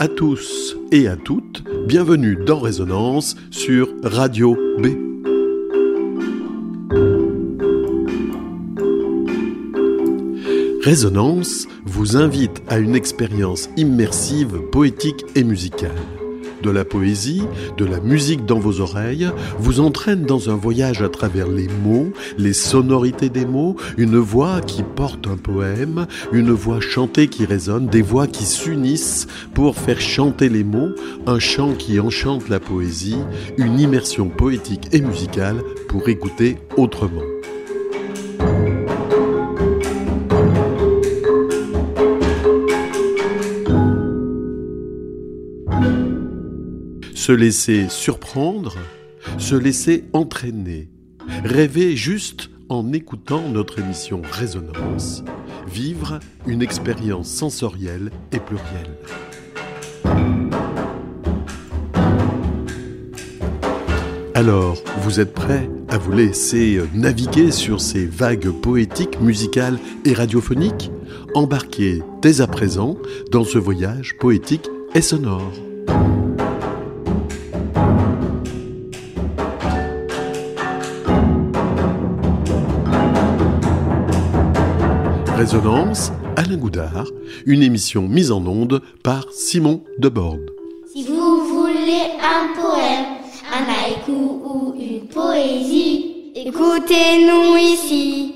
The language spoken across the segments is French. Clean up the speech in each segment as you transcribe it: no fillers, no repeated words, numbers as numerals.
à tous et à toutes, bienvenue dans Résonance sur Radio B. Résonance vous invite à une expérience immersive, poétique et musicale. De la poésie, de la musique dans vos oreilles, vous entraîne dans un voyage à travers les mots, les sonorités des mots, une voix qui porte un poème, une voix chantée qui résonne, des voix qui s'unissent pour faire chanter les mots, un chant qui enchante la poésie, une immersion poétique et musicale pour écouter autrement. Se laisser surprendre, se laisser entraîner, rêver juste en écoutant notre émission Résonance, vivre une expérience sensorielle et plurielle. Alors, vous êtes prêts à vous laisser naviguer sur ces vagues poétiques, musicales et radiophoniques ? Embarquez dès à présent dans ce voyage poétique et sonore. Résonance, Alain Goudard, une émission mise en onde par Simon Deborne. Si vous voulez un poème, un haïku ou une poésie, écoutez-nous ici.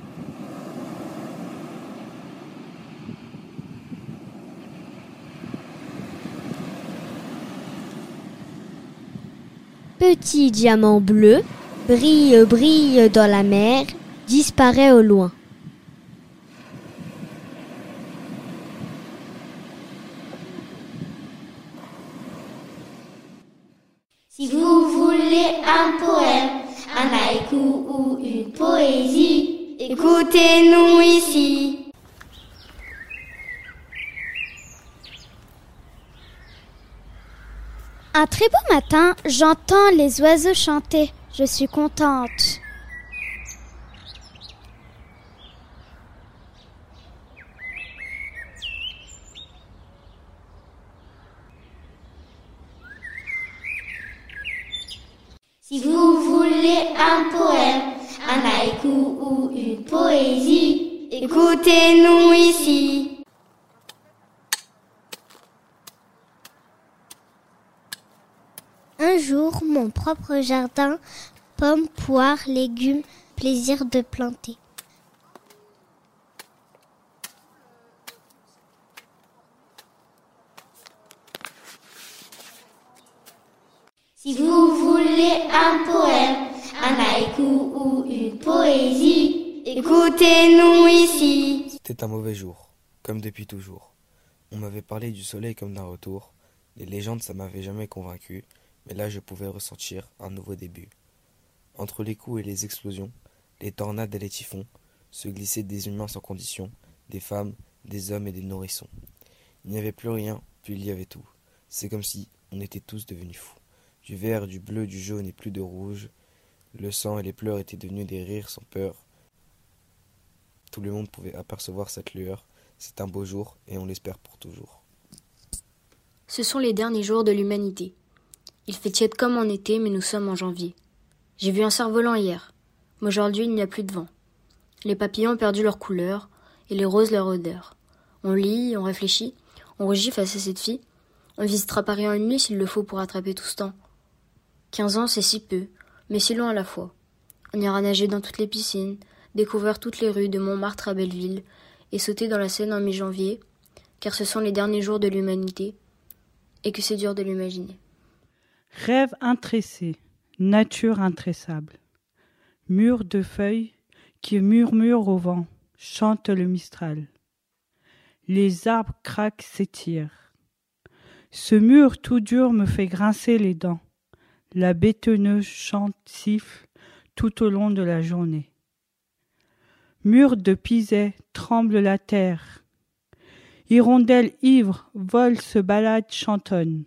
Petit diamant bleu, brille, brille dans la mer, disparaît au loin. Si vous voulez un poème, un haïku ou une poésie, écoutez-nous ici. Un très beau matin, j'entends les oiseaux chanter. Je suis contente. Si vous voulez un poème, un haïku ou une poésie, écoutez-nous ici. Un jour, mon propre jardin, pommes, poires, légumes, plaisir de planter. Si vous voulez un poème, un haïku ou une poésie, écoutez-nous ici. C'était un mauvais jour, comme depuis toujours. On m'avait parlé du soleil comme d'un retour. Les légendes, ça m'avait jamais convaincu, mais là je pouvais ressentir un nouveau début. Entre les coups et les explosions, les tornades et les typhons, se glissaient des humains sans condition, des femmes, des hommes et des nourrissons. Il n'y avait plus rien, puis il y avait tout. C'est comme si on était tous devenus fous. Du vert, du bleu, du jaune et plus de rouge. Le sang et les pleurs étaient devenus des rires sans peur. Tout le monde pouvait apercevoir cette lueur. C'est un beau jour et on l'espère pour toujours. Ce sont les derniers jours de l'humanité. Il fait tiède comme en été, mais nous sommes en janvier. J'ai vu un cerf-volant hier, mais aujourd'hui il n'y a plus de vent. Les papillons ont perdu leur couleur et les roses leur odeur. On lit, on réfléchit, on rougit face à cette fille. On visitera Paris en une nuit s'il le faut pour attraper tout ce temps. 15 ans, c'est si peu, mais si long à la fois. On ira nager dans toutes les piscines, découvrir toutes les rues de Montmartre à Belleville et sauter dans la Seine en mi-janvier, car ce sont les derniers jours de l'humanité et que c'est dur de l'imaginer. Rêve intressé, nature intressable. Mur de feuilles qui murmurent au vent, chante le Mistral. Les arbres craquent, s'étirent. Ce mur tout dur me fait grincer les dents. La bétonneuse chante, siffle tout au long de la journée. Mur de pisets, tremble la terre. Hirondelles ivres volent, se baladent, chantonnent.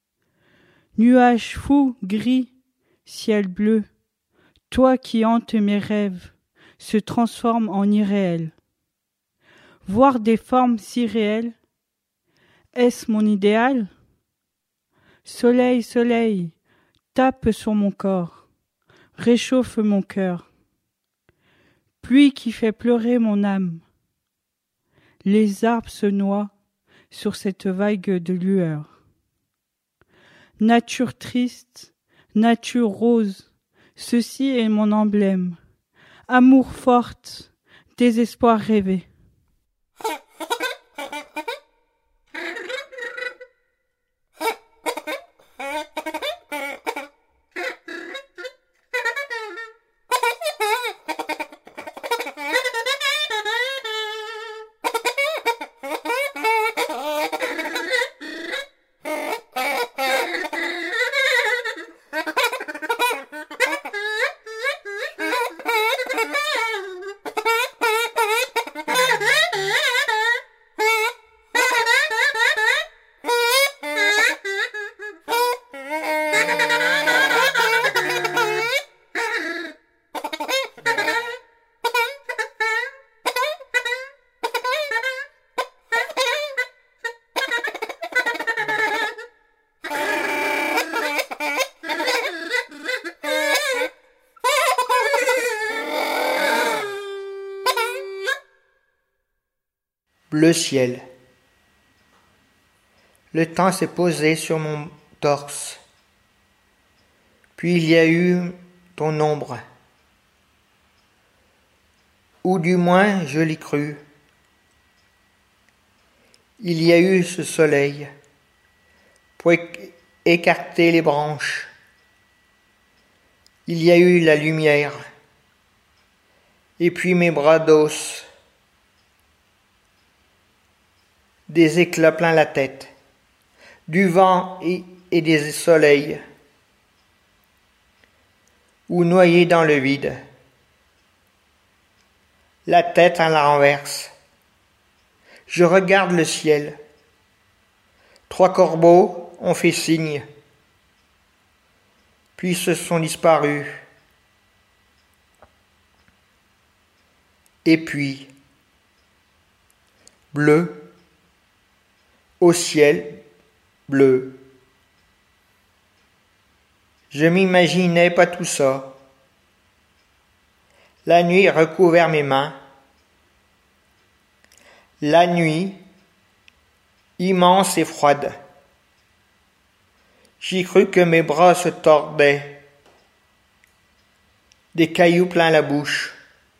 Nuages fous, gris, ciel bleu, toi qui hantes mes rêves, se transforme en irréel. Voir des formes si réelles, Est-ce mon idéal? Soleil, soleil, tape sur mon corps, réchauffe mon cœur. Pluie qui fait pleurer mon âme. Les arbres se noient sur cette vague de lueur. Nature triste, nature rose, ceci est mon emblème. Amour forte, désespoir rêvé. Bleu ciel. Le temps s'est posé sur mon torse. Puis il y a eu ton ombre. Ou du moins je l'ai cru. Il y a eu ce soleil pour écarter les branches. Il y a eu la lumière. Et puis mes bras d'os. Des éclats plein la tête, du vent et des soleils, ou noyé dans le vide, la tête à la renverse. Je regarde le ciel. 3 corbeaux ont fait signe, puis se sont disparus. Et puis, bleu, au ciel bleu. Je m'imaginais pas tout ça. La nuit recouvert mes mains. La nuit, immense et froide. J'ai cru que mes bras se tordaient. Des cailloux plein la bouche.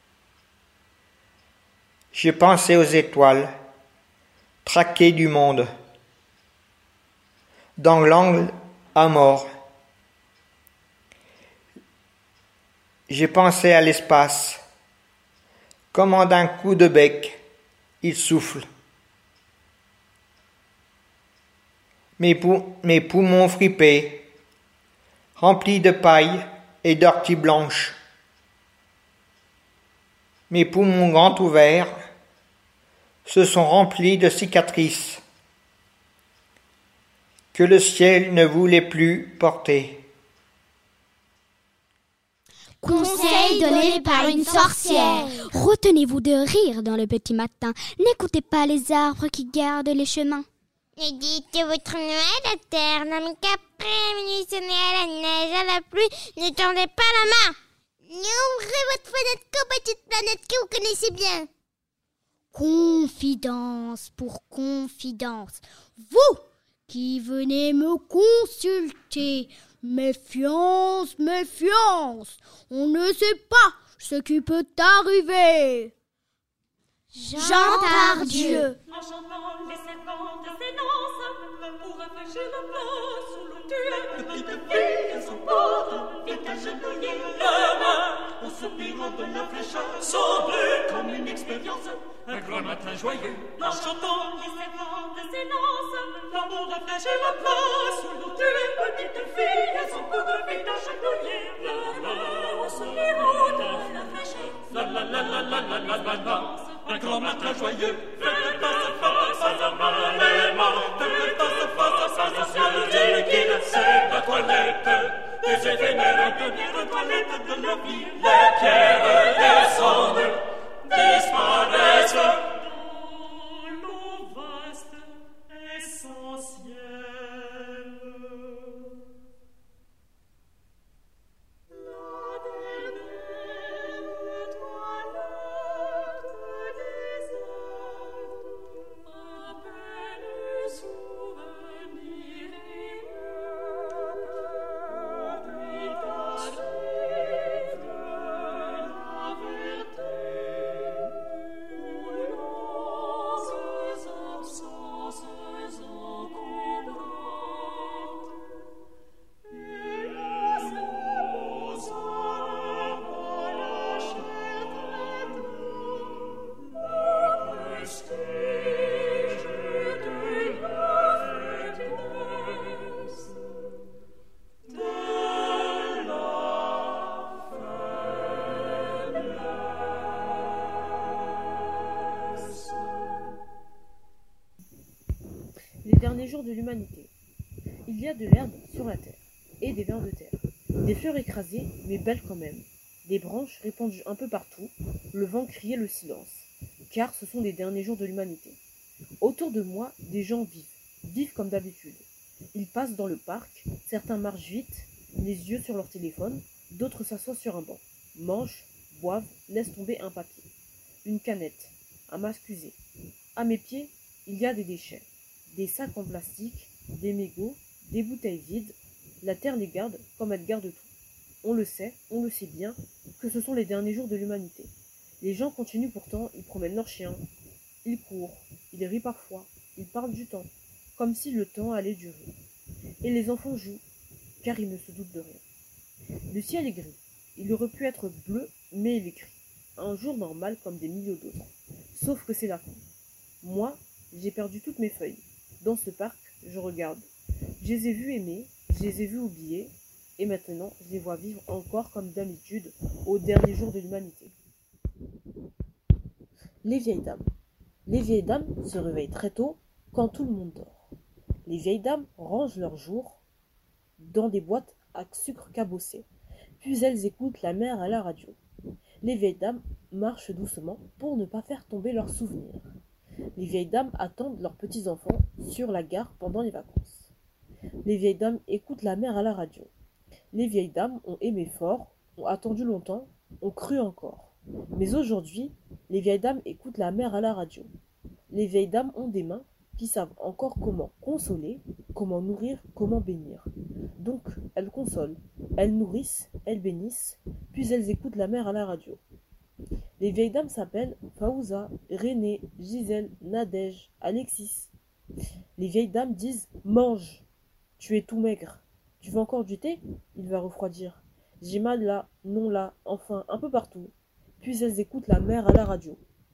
J'ai pensé aux étoiles. Traqué du monde, dans l'angle à mort. J'ai pensé à l'espace, comme d'un coup de bec, il souffle. Mes poumons fripés, remplis de paille et d'orties blanches. Mes poumons grands ouverts se sont remplis de cicatrices que le ciel ne voulait plus porter. Conseil donné par une sorcière. Retenez-vous de rire dans le petit matin. N'écoutez pas les arbres qui gardent les chemins. Et dites votre nom à la terre, non mais qu'après minuit sonner à la neige, à la pluie, ne tendez pas la main. Ouvrez votre fenêtre comme petite planète que vous connaissez bien. Confidence pour confidence. Vous qui venez me consulter, méfiance, méfiance. On ne sait pas ce qui peut arriver. Jean Tardieu. En chantant les serpents de sénence, pour rafraîchir le flot sous l'eau tuée, petite fille son port, vite agenouillée, la main au soupirant de la fraîcheur, semblait comme une expérience, un grand matin joyeux. En chantant les serpents de sénence, pour rafraîchir le flot sous l'eau tuée, petite fille son port, vite agenouillée, la main au soupirant de la fraîcheur, la la la la la la la la la. Un grand matin joyeux, faites face à la malémon, faites face à ciel liquide, c'est la toilette des éphémères, la dernière toilette de la vie. Les pierres descendent, disparaissent dans l'eau vaste et sans derniers jours de l'humanité. Il y a de l'herbe sur la terre, et des vers de terre. Des fleurs écrasées, mais belles quand même. Des branches répandues un peu partout, le vent criait le silence, car ce sont les derniers jours de l'humanité. Autour de moi, des gens vivent comme d'habitude. Ils passent dans le parc, certains marchent vite, les yeux sur leur téléphone, d'autres s'assoient sur un banc, mangent, boivent, laissent tomber un papier, une canette, un masque usé. À mes pieds, il y a des déchets, des sacs en plastique, des mégots, des bouteilles vides. La terre les garde comme elle garde tout. On le sait bien, que ce sont les derniers jours de l'humanité. Les gens continuent pourtant, ils promènent leurs chiens, ils courent, ils rient parfois, ils parlent du temps, comme si le temps allait durer. Et les enfants jouent, car ils ne se doutent de rien. Le ciel est gris, il aurait pu être bleu, mais il est gris. Un jour normal comme des milliers d'autres, sauf que c'est la fin. Moi, j'ai perdu toutes mes feuilles. Dans ce parc, je regarde. Je les ai vus aimer, je les ai vus oublier, et maintenant, je les vois vivre encore comme d'habitude au dernier jour de l'humanité. Les vieilles dames. Les vieilles dames se réveillent très tôt quand tout le monde dort. Les vieilles dames rangent leurs jours dans des boîtes à sucre cabossé, puis elles écoutent la mer à la radio. Les vieilles dames marchent doucement pour ne pas faire tomber leurs souvenirs. Les vieilles dames attendent leurs petits-enfants sur la gare pendant les vacances. Les vieilles dames écoutent la mer à la radio. Les vieilles dames ont aimé fort, ont attendu longtemps, ont cru encore. Mais aujourd'hui, les vieilles dames écoutent la mer à la radio. Les vieilles dames ont des mains qui savent encore comment consoler, comment nourrir, comment bénir. Donc, elles consolent, elles nourrissent, elles bénissent, puis elles écoutent la mer à la radio. Les vieilles dames s'appellent Fawza, René, Gisèle, Nadège, Alexis. Les vieilles dames disent « Mange, tu es tout maigre. Tu veux encore du thé? Il va refroidir. J'ai mal là, non là, enfin, un peu partout. » Puis elles écoutent la mer à la radio.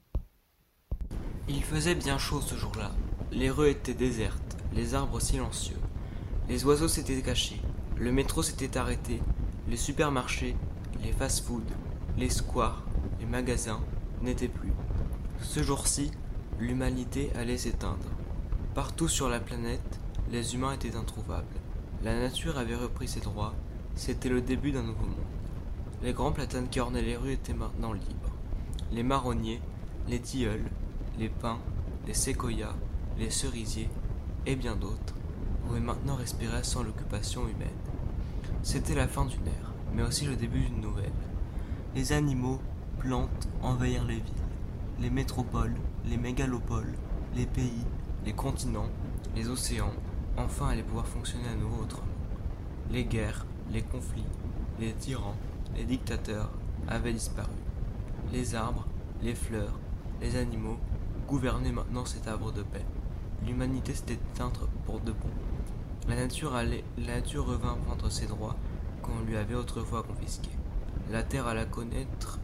Il faisait bien chaud ce jour-là. Les rues étaient désertes, les arbres silencieux. Les oiseaux s'étaient cachés, le métro s'était arrêté, les supermarchés, les fast-foods, les squares, les magasins n'étaient plus. Ce jour-ci, l'humanité allait s'éteindre. Partout sur la planète, les humains étaient introuvables. La nature avait repris ses droits, c'était le début d'un nouveau monde. Les grands platanes qui ornaient les rues étaient maintenant libres. Les marronniers, les tilleuls, les pins, les séquoias, les cerisiers et bien d'autres pouvaient maintenant respirer sans l'occupation humaine. C'était la fin d'une ère, mais aussi le début d'une nouvelle. Les animaux, plantes envahirent les villes, les métropoles, les mégalopoles, les pays, les continents, les océans, enfin allaient pouvoir fonctionner à nouveau autrement. Les guerres, les conflits, les tyrans, les dictateurs avaient disparu. Les arbres, les fleurs, les animaux gouvernaient maintenant cet arbre de paix. L'humanité s'était éteinte pour de bon. La nature revint prendre ses droits qu'on lui avait autrefois confisqués. La terre allait connaître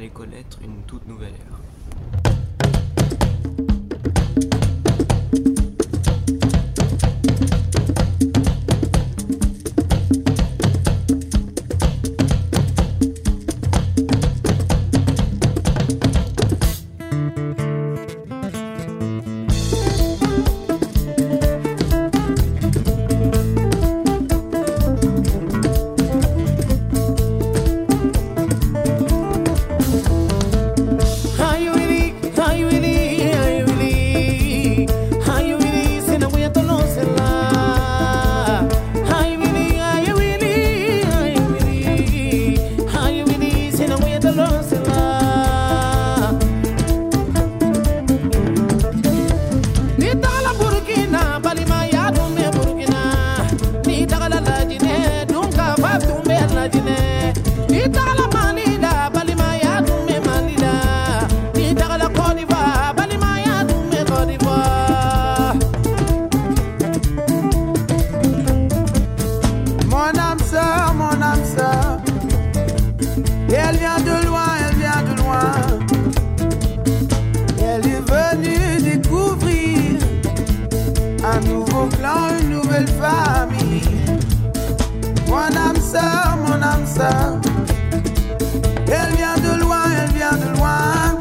une toute nouvelle ère.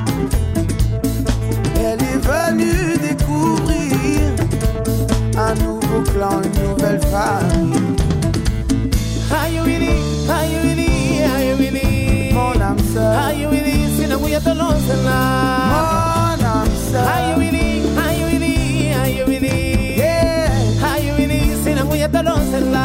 Un nouvelle famille. Aïe Willy, aïe Willy, aïe Willy, mon âme sœur. Aïe Willy, c'est la mouille de l'océan. Mon âme sœur. Aïe Willy, aïe Willy, aïe Willy, yeah. Aïe Willy, c'est la mouille de l'océan.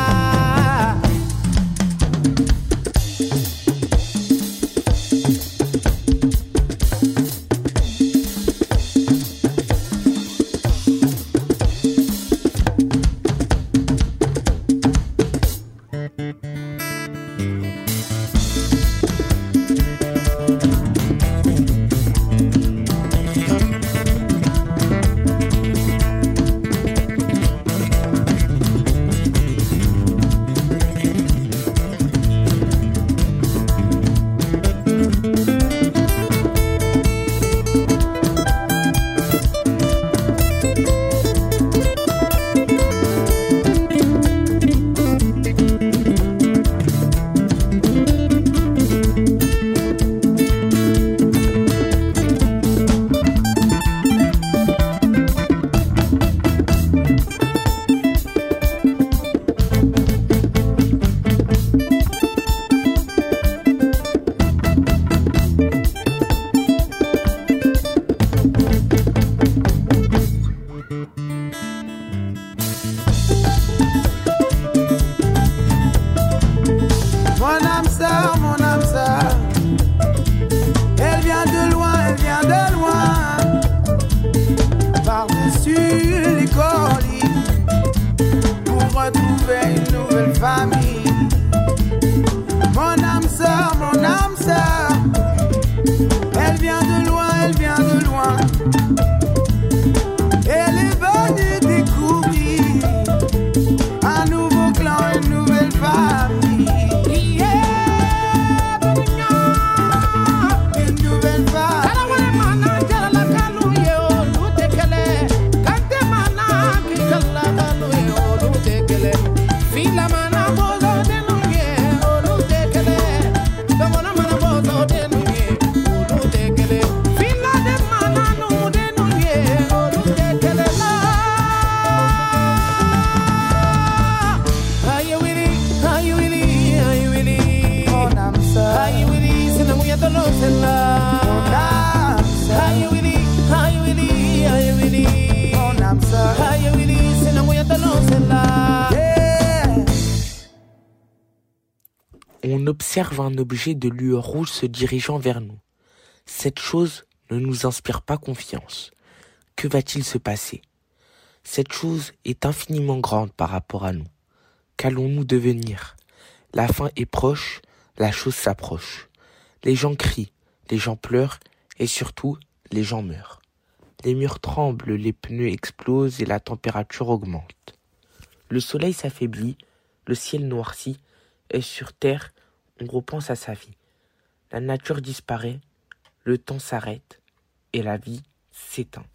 On observe un objet de lueur rouge se dirigeant vers nous. Cette chose ne nous inspire pas confiance. Que va-t-il se passer? Cette chose est infiniment grande par rapport à nous. Qu'allons-nous devenir? La fin est proche, la chose s'approche. Les gens crient, les gens pleurent et surtout, les gens meurent. Les murs tremblent, les pneus explosent et la température augmente. Le soleil s'affaiblit, le ciel noircit et sur terre, on repense à sa vie. La nature disparaît, le temps s'arrête et la vie s'éteint.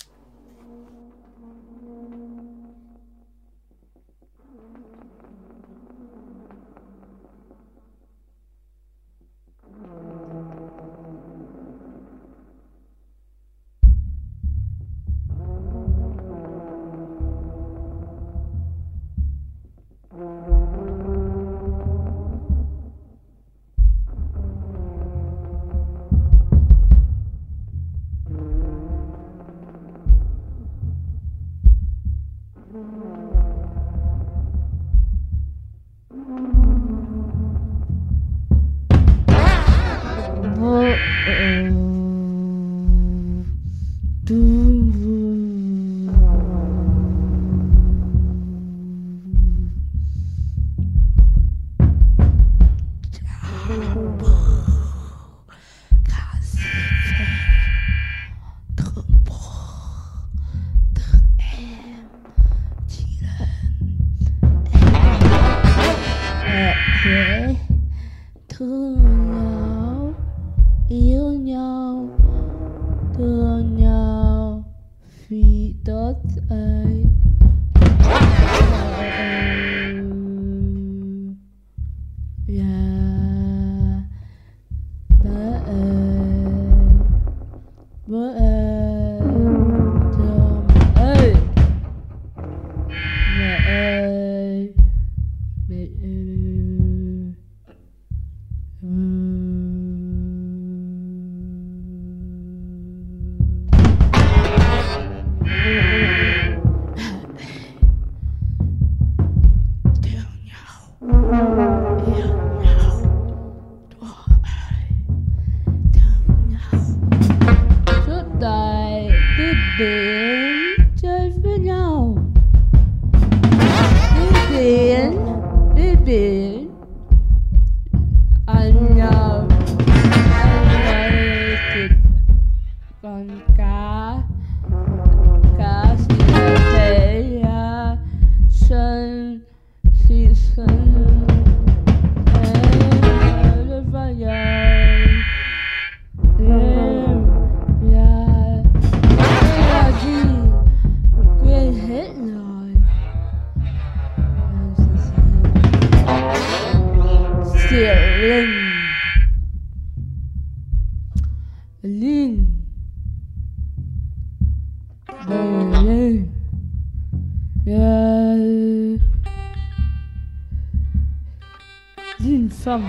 D'une femme.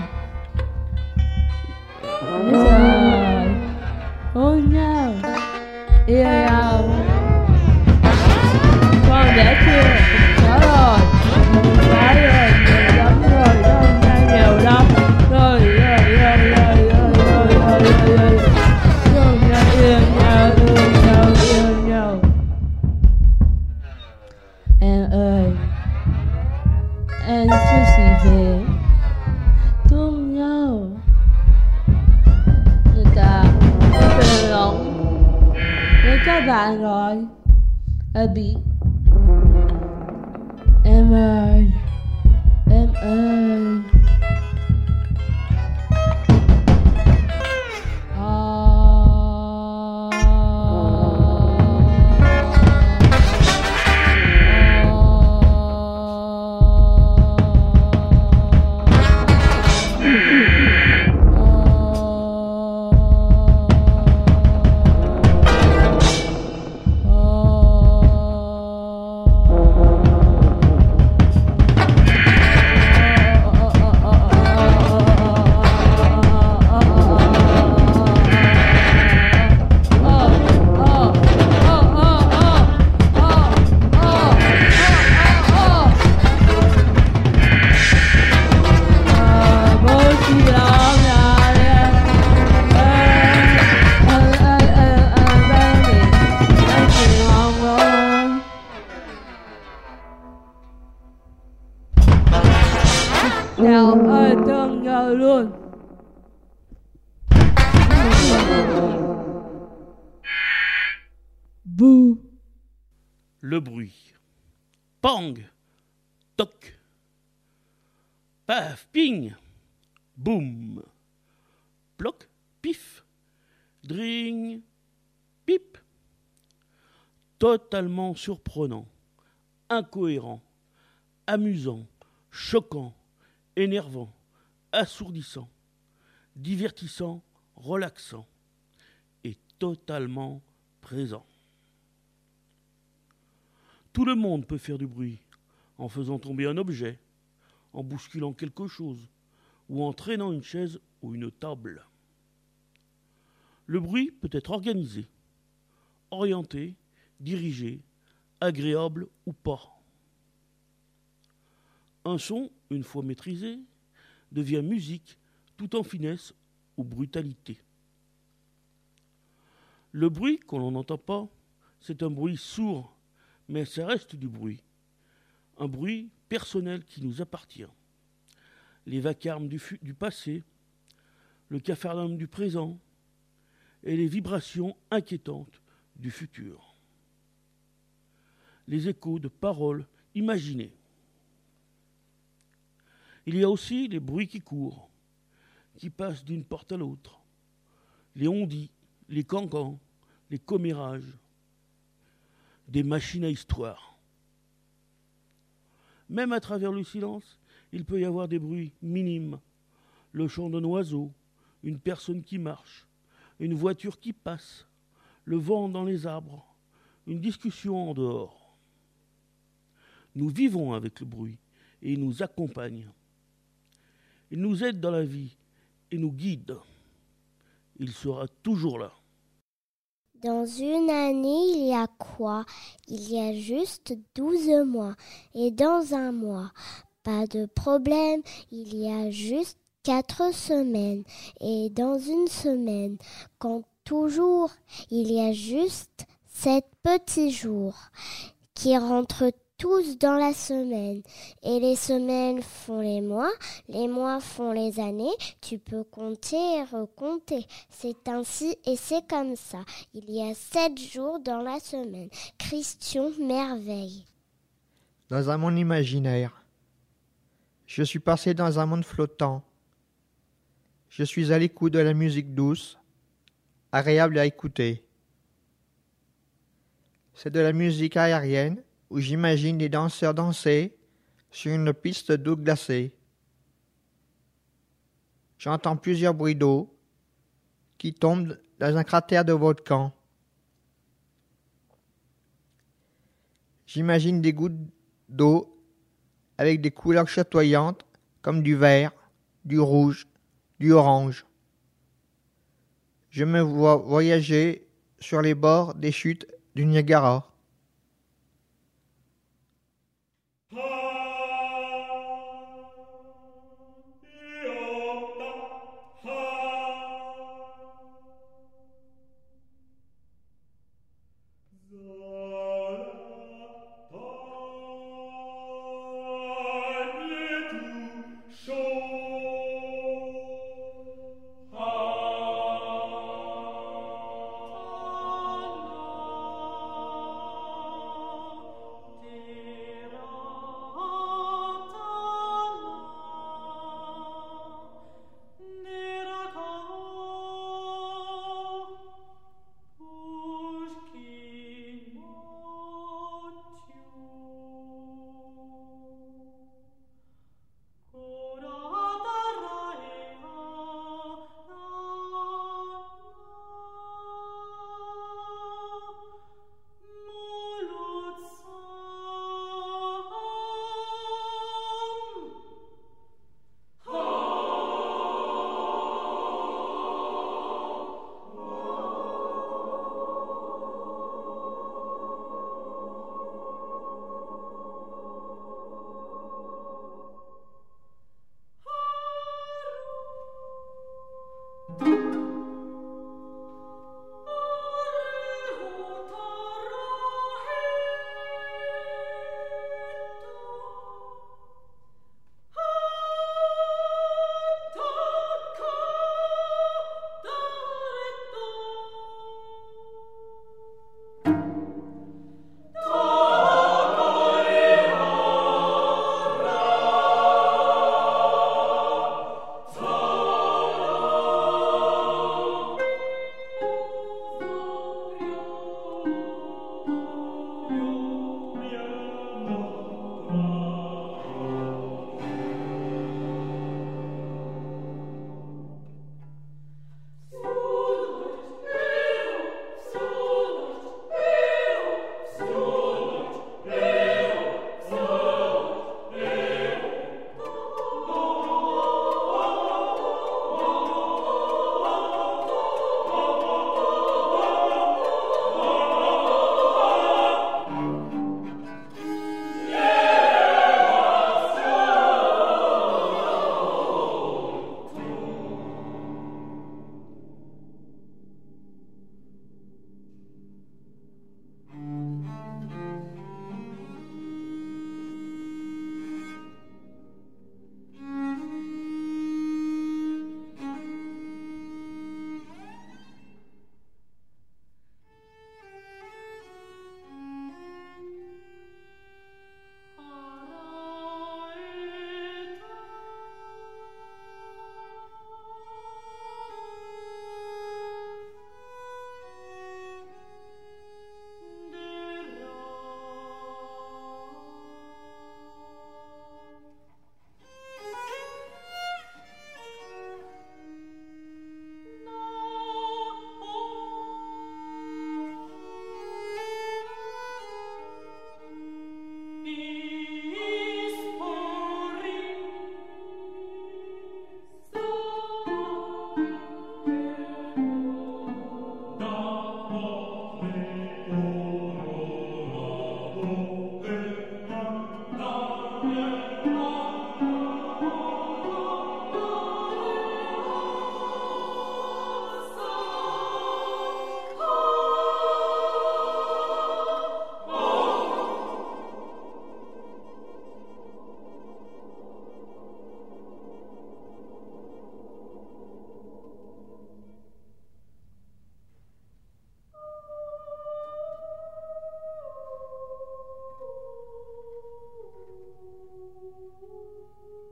Oh no. Yeah. From that and ceci fait tout nhau người ta từ lòng với các bạn rồi bị em ơi Bouh. Le bruit. Pang. Toc. Paf. Ping. Boum. Ploc. Pif. Dring. Pip. Totalement surprenant, incohérent, amusant, choquant, énervant, assourdissant, divertissant, relaxant et totalement présent. Tout le monde peut faire du bruit en faisant tomber un objet, en bousculant quelque chose ou en traînant une chaise ou une table. Le bruit peut être organisé, orienté, dirigé, agréable ou pas. Un son, une fois maîtrisé, devient musique tout en finesse ou brutalité. Le bruit qu'on n'entend pas, c'est un bruit sourd, mais ça reste du bruit. Un bruit personnel qui nous appartient. Les vacarmes du passé, le capharnaüm du présent et les vibrations inquiétantes du futur. Les échos de paroles imaginées. Il y a aussi les bruits qui courent, qui passent d'une porte à l'autre. Les ondits, les cancans, les commérages, des machines à histoire. Même à travers le silence, il peut y avoir des bruits minimes. Le chant d'un oiseau, une personne qui marche, une voiture qui passe, le vent dans les arbres, une discussion en dehors. Nous vivons avec le bruit et il nous accompagne. Il nous aide dans la vie et nous guide. Il sera toujours là. Dans une année, il y a quoi? Il y a juste 12 mois. Et dans un mois, Pas de problème, il y a juste 4 semaines. Et dans une semaine, quand toujours, il y a juste 7 petits jours qui rentrent tous dans la semaine. Et les semaines font les mois font les années. Tu peux compter et recompter. C'est ainsi et c'est comme ça. Il y a 7 jours dans la semaine. Christian merveille. Dans un monde imaginaire, je suis passé dans un monde flottant. Je suis à l'écoute de la musique douce, agréable à écouter. C'est de la musique aérienne où j'imagine les danseurs danser sur une piste d'eau glacée. J'entends plusieurs bruits d'eau qui tombent dans un cratère de volcan. J'imagine des gouttes d'eau avec des couleurs chatoyantes comme du vert, du rouge, du orange. Je me vois voyager sur les bords des chutes du Niagara. Oh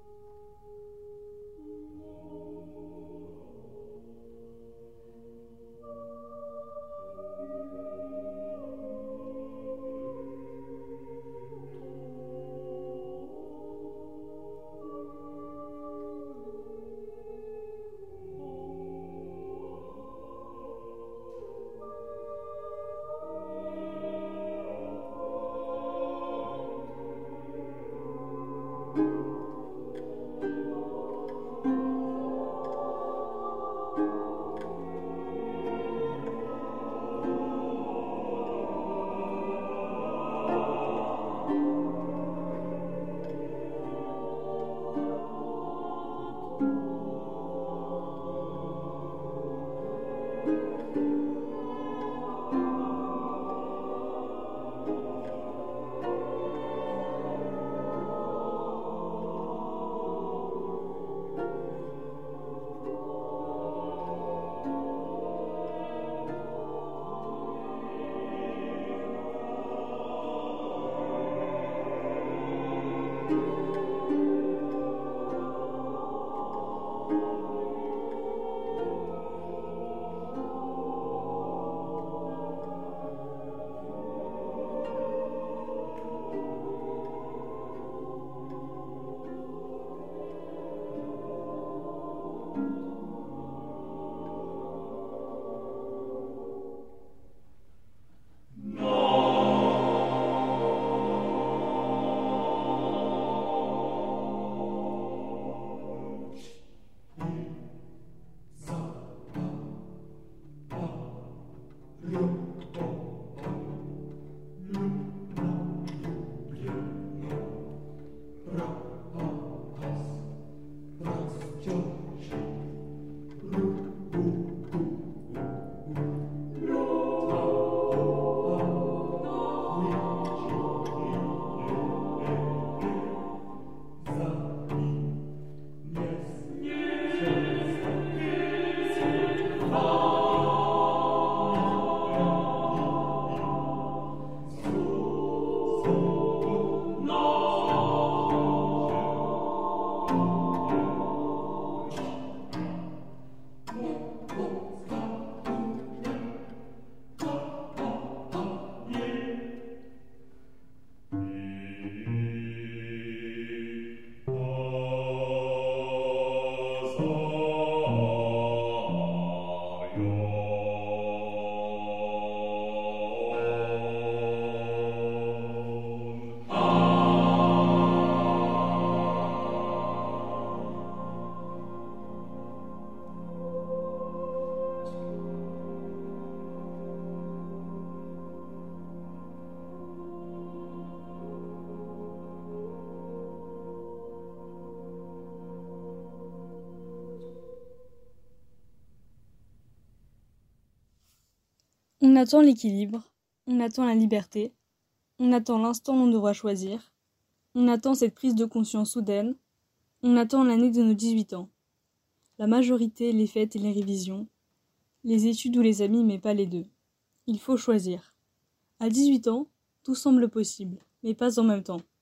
On attend l'équilibre, on attend la liberté, on attend l'instant où l'on devra choisir, on attend cette prise de conscience soudaine, on attend l'année de nos 18 ans. La majorité, les fêtes et les révisions, les études ou les amis, mais pas les deux. Il faut choisir. À 18 ans, tout semble possible, mais pas en même temps.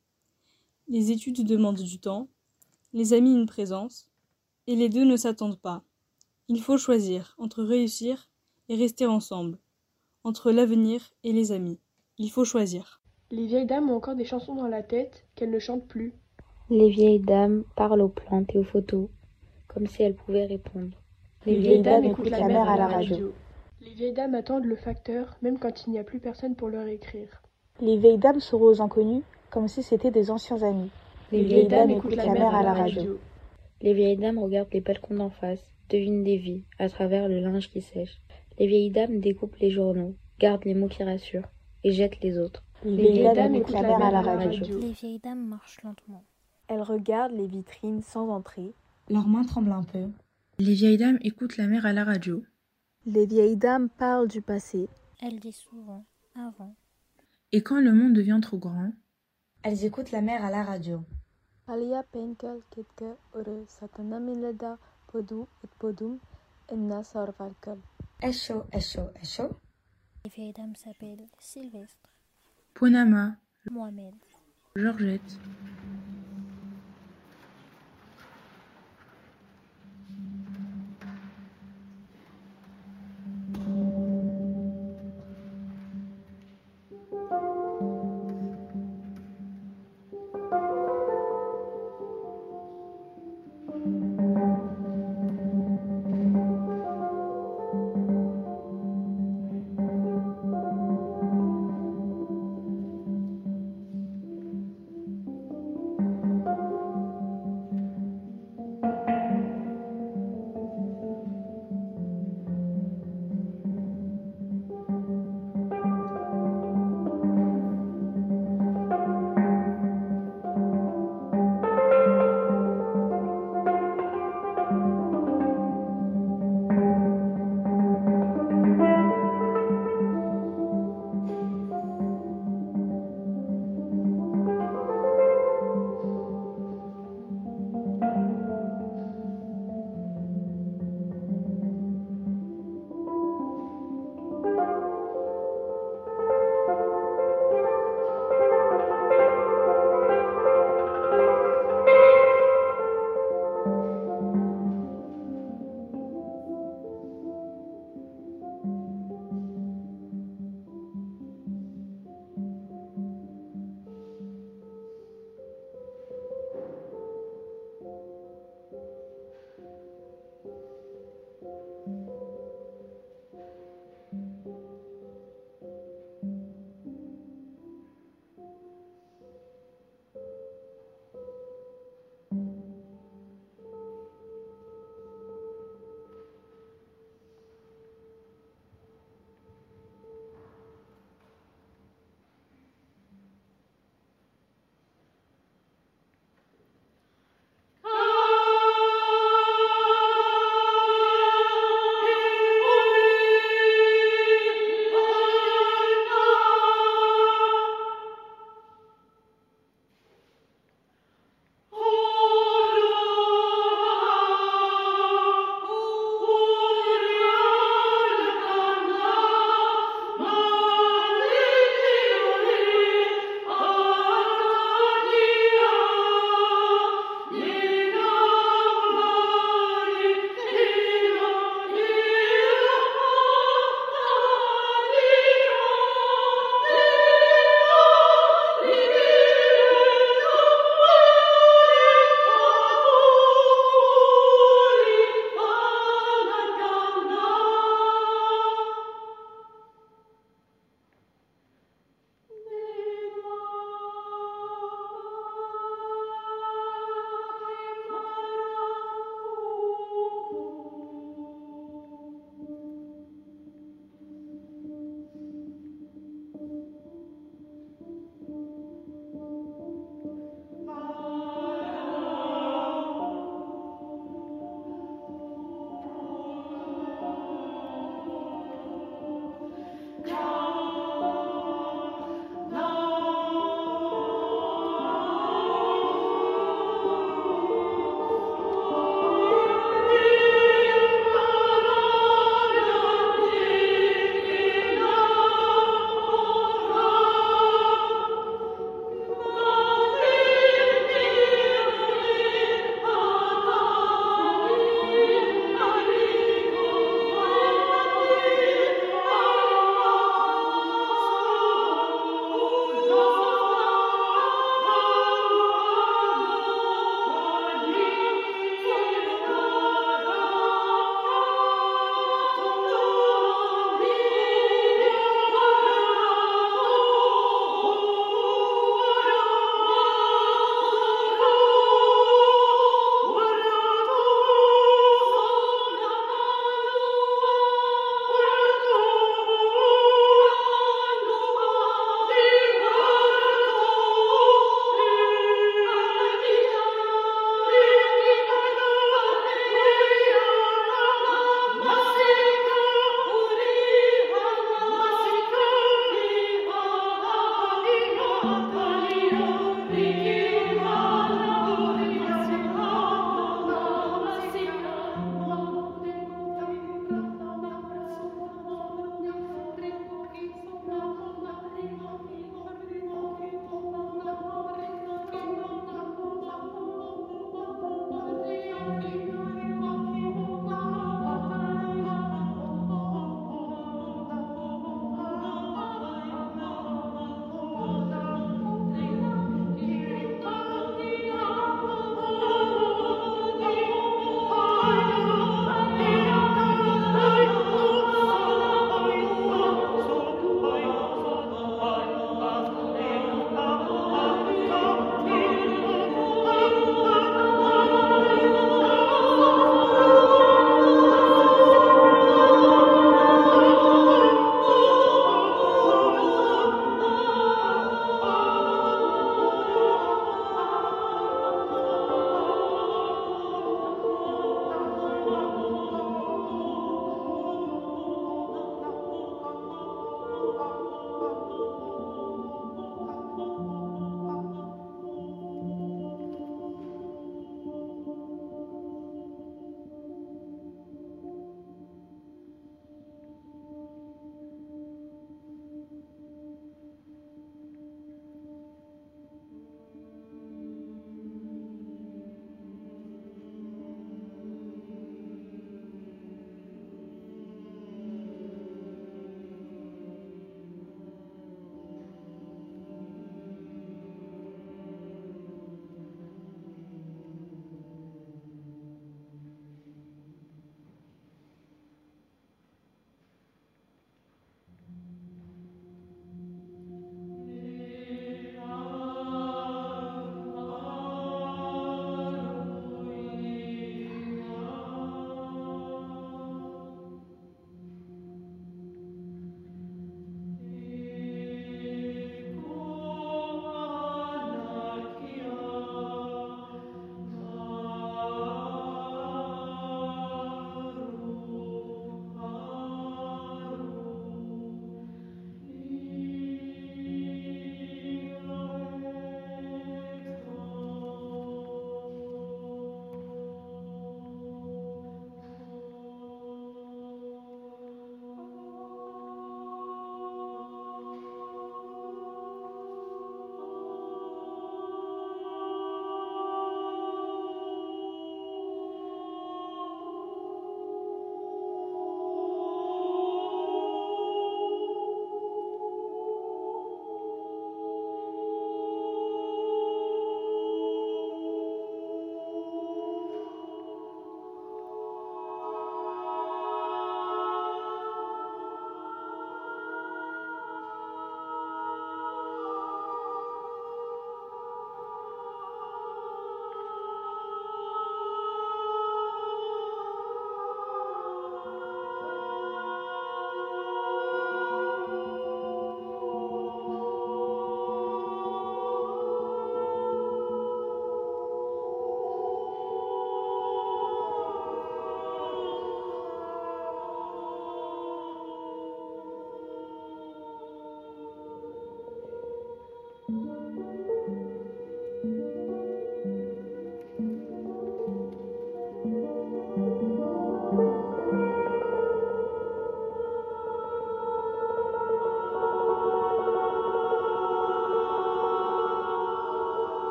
Les études demandent du temps, les amis une présence, et les deux ne s'attendent pas. Il faut choisir entre réussir et rester ensemble, entre l'avenir et les amis. Il faut choisir. Les vieilles dames ont encore des chansons dans la tête qu'elles ne chantent plus. Les vieilles dames parlent aux plantes et aux photos, comme si elles pouvaient répondre. Les vieilles dames écoutent la mer à la radio. Les vieilles dames attendent le facteur, même quand il n'y a plus personne pour leur écrire. Les vieilles dames sourient aux inconnus, comme si c'étaient des anciens amis. Les vieilles dames écoutent la mer à la radio. Les vieilles dames regardent les balcons d'en face, devinent des vies, à travers le linge qui sèche. Les vieilles dames découpent les journaux, gardent les mots qui rassurent, et jettent les autres. Les vieilles dames écoutent la mer à la radio. Les vieilles dames marchent lentement. Elles regardent les vitrines sans entrer. Leurs mains tremblent un peu. Les vieilles dames écoutent la mer à la radio. Les vieilles dames parlent du passé. Elles disent souvent « avant ». Et quand le monde devient trop grand, elles écoutent la mer à la radio. Alia penkel kitke ore satanamilada podu et podum enna sarvalkal. Echo, echo, echo. Les vieilles dames s'appellent Sylvestre, Ponama, Mohamed, Georgette.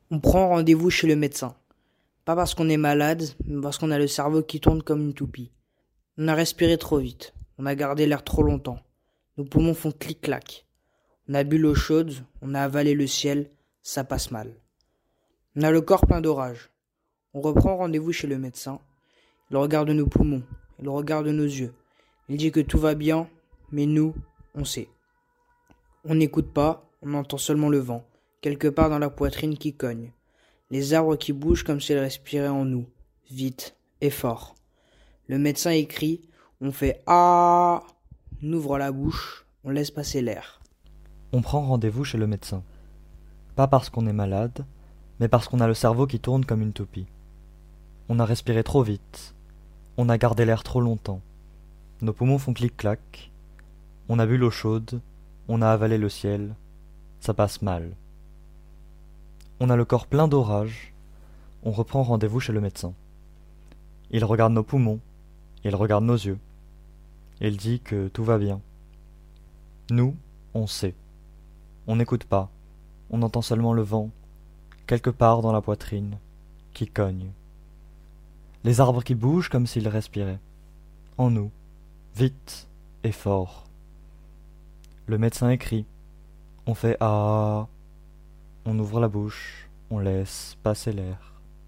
On prend rendez-vous chez le médecin. Pas parce qu'on est malade, mais parce qu'on a le cerveau qui tourne comme une toupie. On a respiré trop vite. On a gardé l'air trop longtemps. Nos poumons font clic-clac. On a bu l'eau chaude, on a avalé le ciel, ça passe mal. On a le corps plein d'orage. On reprend rendez-vous chez le médecin. Il regarde nos poumons, il regarde nos yeux. Il dit que tout va bien, mais nous, on sait. On n'écoute pas, on entend seulement le vent, quelque part dans la poitrine qui cogne. Les arbres qui bougent comme s'ils respiraient en nous, vite et fort. Le médecin écrit, on fait « Ah !» On ouvre la bouche, on laisse passer l'air. On prend rendez-vous chez le médecin. Pas parce qu'on est malade, mais parce qu'on a le cerveau qui tourne comme une toupie. On a respiré trop vite. On a gardé l'air trop longtemps. Nos poumons font clic-clac. On a bu l'eau chaude. On a avalé le ciel. Ça passe mal. On a le corps plein d'orage. On reprend rendez-vous chez le médecin. Il regarde nos poumons. Il regarde nos yeux. Il dit que tout va bien. Nous, on sait. On n'écoute pas. On entend seulement le vent, quelque part dans la poitrine, qui cogne. Les arbres qui bougent comme s'ils respiraient. En nous, vite et fort. Le médecin écrit. On fait « Ah !» On ouvre la bouche, on laisse passer l'air.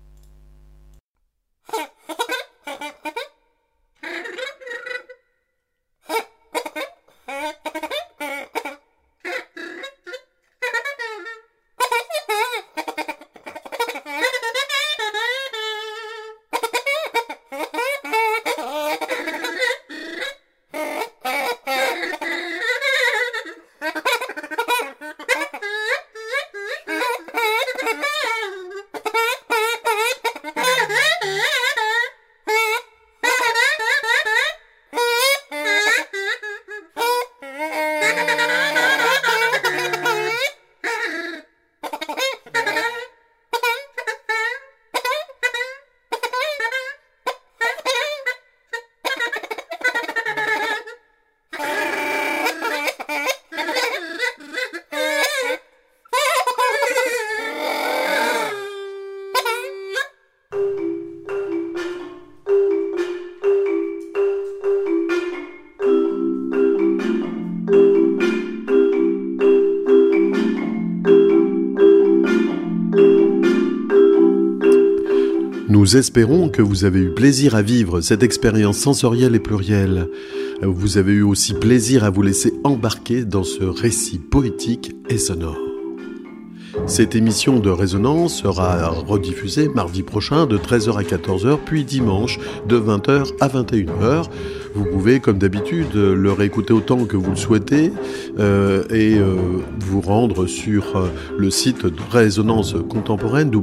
Nous espérons que vous avez eu plaisir à vivre cette expérience sensorielle et plurielle. Vous avez eu aussi plaisir à vous laisser embarquer dans ce récit poétique et sonore. Cette émission de Résonance sera rediffusée mardi prochain de 13h à 14h, puis dimanche de 20h à 21h. Vous pouvez, comme d'habitude, le réécouter autant que vous le souhaitez et vous rendre sur le site de Résonance Contemporaine,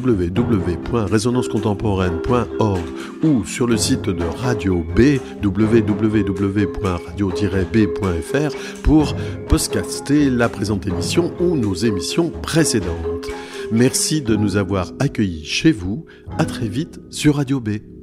www.résonancecontemporaine.org, ou sur le site de Radio B, www.radio-b.fr, pour podcaster la présente émission ou nos émissions précédentes. Merci de nous avoir accueillis chez vous. À très vite sur Radio B.